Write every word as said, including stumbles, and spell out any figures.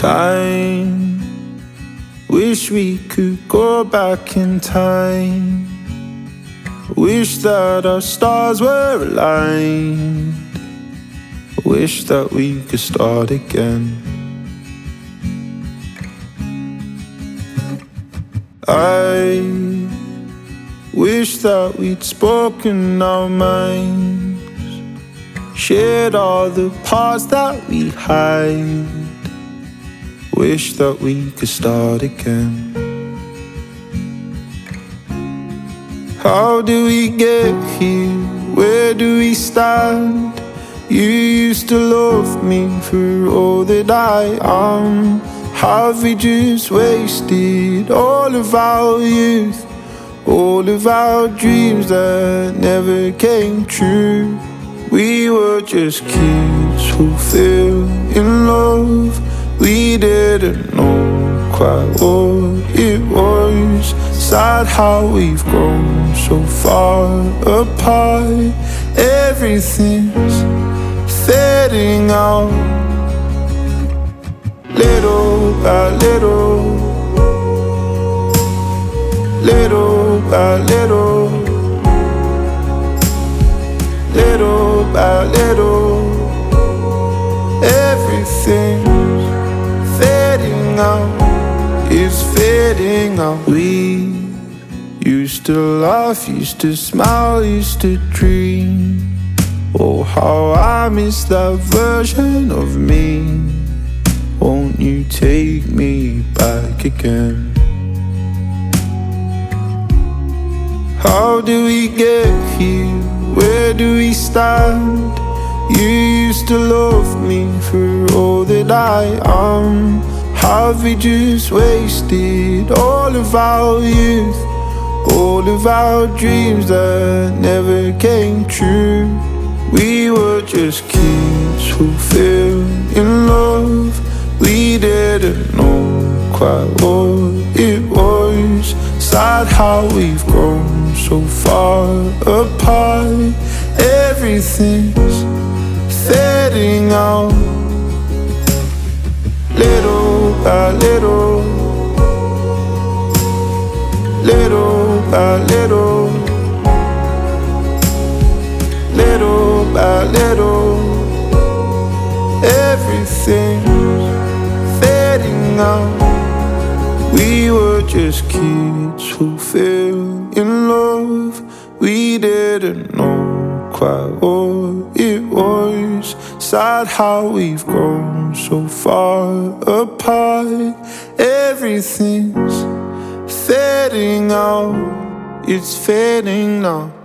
Time, wish we could go back in time. Wish that our stars were aligned. Wish that we could start again. I wish that we'd spoken our minds, shared all the parts that we hide. Wish that we could start again. How do we get here? Where do we stand? You used to love me for all that I am. Have we just wasted all of our youth, all of our dreams that never came true? We were just kids who fell in love. We didn't know quite what it was. Sad how we've grown so far apart. Everything's fading out, little by little, little by little, little by little. Everything's fading out, it's fading out. We used to laugh, used to smile, used to dream. Oh, how I miss that version of me. Won't you take me back again? How do we get here? Where do we stand? You used to love me for all that I am. Have we just wasted all of our youth, all of our dreams that never came true? We were just kids who fell in love. We didn't know quite what it was. Sad how we've grown so far apart. Everything's fading out, little by little, little by little, little by little. Everything's fading out. We were just kids who fell in love. We didn't know quite what it was. Sad how we've grown so far apart. Everything's fading out, it's fading now.